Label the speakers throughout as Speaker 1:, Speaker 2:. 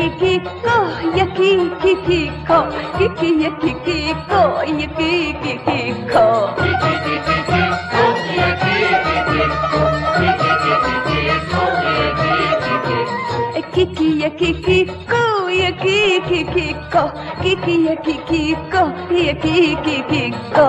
Speaker 1: كيكو يا كيكي كيكو كيكي يا كيكيكو يا كيكي كيكو كيكي يا كيكيكو يا كيكي كيكو كيكي يا كيكيكو يا كيكي كيكو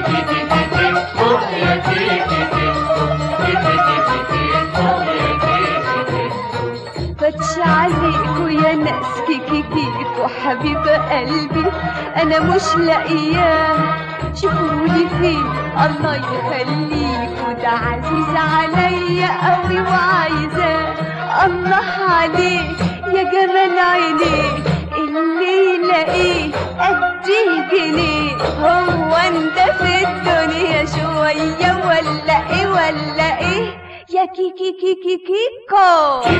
Speaker 1: فتش عليكوا يا ناس كيكي كيكو حبيب قلبي انا مش لاقياه شوفولي فين الله يخليكوا ده عزيز عليا قوي وعايزاه الله عليك يا جمال عينيك اللي يلاقيه اديه جنيه هو انت في الدنيا شويه ولا ايه ولا ايه يا كيكي كيكي كيكو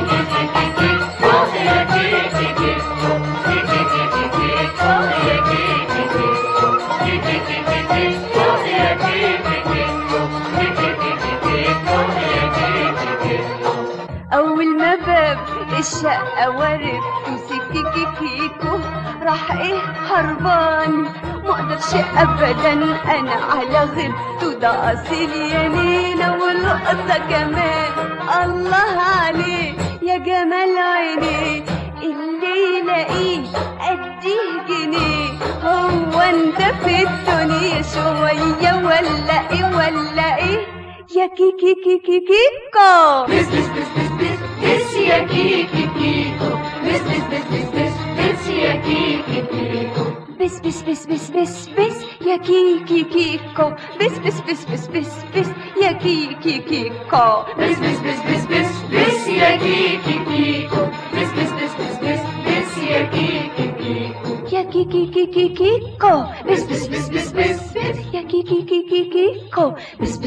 Speaker 1: أول ما باب الشقة ورد وسكيكي كيكو راح إيه هربان مقدرش أبدا أنا على غيرته ده أصيل يمينة واللقطة كمان الله عليه يا جمال عينيه اللي يلاقيه أديه جنيه هو أنت في الدنيا شوية ولا إيه ولا إيه يا كيكي كيكي كيكو
Speaker 2: بس بس بس بس بس بس يا كيكي كيكو بس بس بس بس بس بس يا كيكي كيكو
Speaker 1: بس بس بس بس بس بس يا كيكي كيكو بس بس بس بس بس بس يا كيكي كيكو
Speaker 2: بس بس بس بس بس بس يا كيكي كيكو بس بس بس بس بس بس يا كيكي كيكو
Speaker 1: يا كيكي كيكي كيكو
Speaker 2: بس بس بس بس بس
Speaker 1: يا كيكي كيكي كيكو بس